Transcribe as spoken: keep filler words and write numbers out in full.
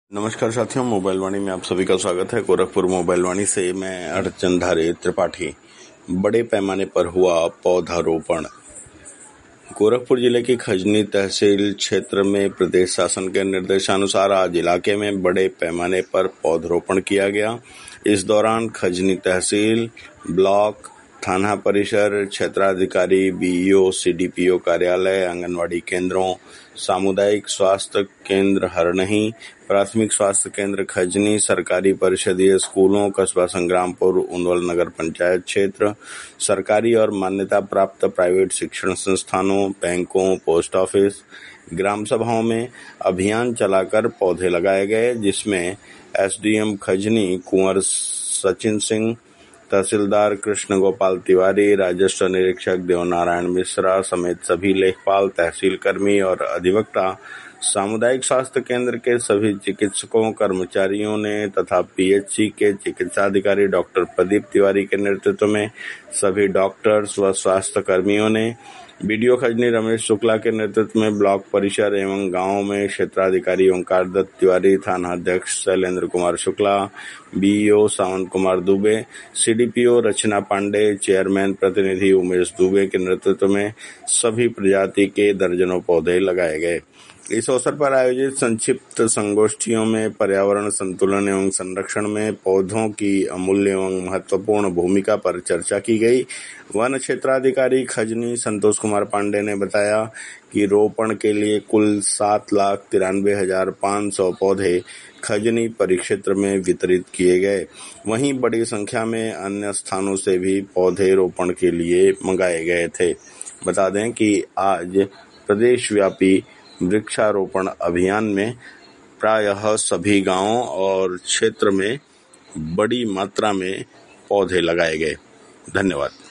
नमस्कार साथियों, मोबाइल वाणी में आप सभी का स्वागत है। गोरखपुर मोबाइल वाणी से मैं अर्चनधारी त्रिपाठी। बड़े पैमाने पर हुआ पौधारोपण। गोरखपुर जिले की खजनी तहसील क्षेत्र में प्रदेश शासन के निर्देशानुसार आज इलाके में बड़े पैमाने पर पौधारोपण किया गया। इस दौरान खजनी तहसील, ब्लॉक, थाना परिसर, क्षेत्राधिकारी, बीईओ, सीडीपीओ कार्यालय, आंगनवाड़ी केंद्रों, सामुदायिक स्वास्थ्य केंद्र हरनही, प्राथमिक स्वास्थ्य केंद्र खजनी, सरकारी परिषदीय स्कूलों, कस्बा संग्रामपुर, उंदवल नगर पंचायत क्षेत्र, सरकारी और मान्यता प्राप्त प्राइवेट शिक्षण संस्थानों, बैंकों, पोस्ट ऑफिस, ग्राम सभाओं में अभियान चलाकर पौधे लगाए गए, जिसमें एसडीएम खजनी कुंवर सचिन सिंह, तहसीलदार कृष्ण गोपाल तिवारी, राजस्व निरीक्षक देवनारायण मिश्रा समेत सभी लेखपाल, तहसील कर्मी और अधिवक्ता, सामुदायिक स्वास्थ्य केंद्र के सभी चिकित्सकों, कर्मचारियों ने तथा पीएचसी के चिकित्साधिकारी डॉक्टर प्रदीप तिवारी के नेतृत्व में सभी डॉक्टर्स व स्वास्थ्य कर्मियों ने, बीडीओ खजनी रमेश शुक्ला के नेतृत्व में ब्लॉक परिसर एवं गांवों में क्षेत्राधिकारी ओंकार दत्त तिवारी, थाना अध्यक्ष Shailendra Kumar Shukla, BEO Sawan Kumar Dubey, CDPO Rachna Pandey, chairman प्रतिनिधि उमेश दुबे के नेतृत्व में सभी प्रजाति के दर्जनों पौधे लगाए गए। इस अवसर पर आयोजित संक्षिप्त संगोष्ठियों में पर्यावरण संतुलन एवं संरक्षण में पौधों की अमूल्य एवं महत्वपूर्ण भूमिका पर चर्चा की गई। वन क्षेत्राधिकारी खजनी संतोष कुमार पांडे ने बताया कि रोपण के लिए कुल सात लाख तिरानवे हजार पाँच सौ पौधे खजनी परिक्षेत्र में वितरित किए गए। वहीं बड़ी संख्या में अन्य स्थानों से भी पौधे रोपण के लिए मंगाए गए थे। बता दें कि आज प्रदेश व्यापी वृक्षारोपण अभियान में प्रायः सभी गांवों और क्षेत्र में बड़ी मात्रा में पौधे लगाए गए। धन्यवाद।